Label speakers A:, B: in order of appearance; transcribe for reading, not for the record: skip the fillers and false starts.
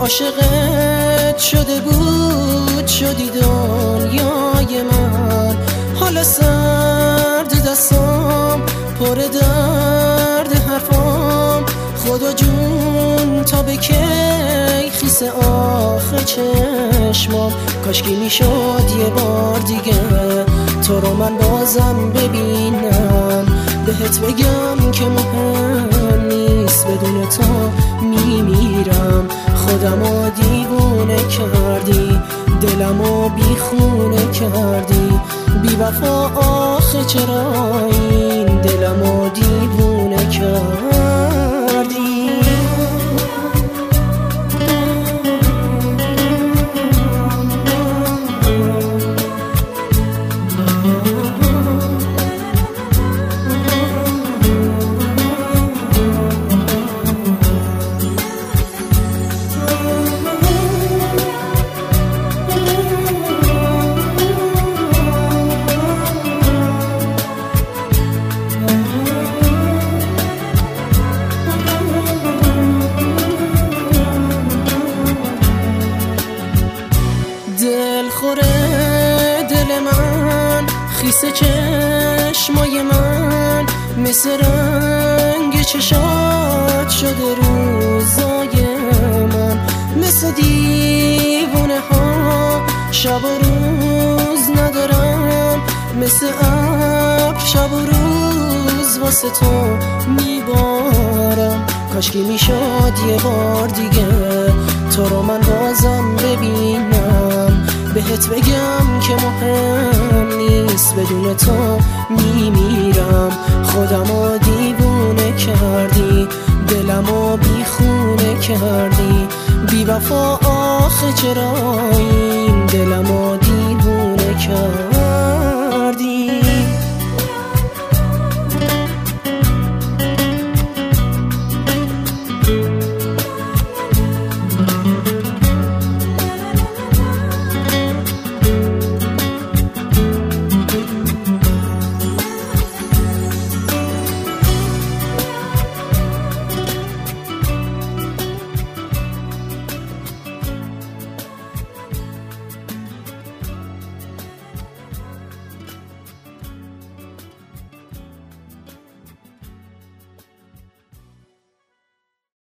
A: عاشقت شده بود شدی دنیای من. حالا سرد دستام پر درد حرفام، خدا جون تا به کی خیس آخه چشمام. کاشکی میشد یه بار دیگه تو رو من بازم ببینم، بهت بگم که مهم نیست بدون تو میمیرم. خودمو دیوونه کردی، دلمو بیخونه کردی، بی وفا آخه چرا این دلمو دیوونه کردی؟ دل من خیس چشمای من، مثل رنگ چشات شده روزای من. مثل دیوونه ها شب و روز ندارم، مثل ابر شب و روز واسه تو میبارم. کاشکی میشد یه بار دیگه تو رو من بازم ببینم، بهت بگم که مهم نیست بدون تو میمیرم. خودمو دیوونه کردی، دلمو بیخونه کردی، بی وفا آخه چرا این دلمو دیوونه کردی؟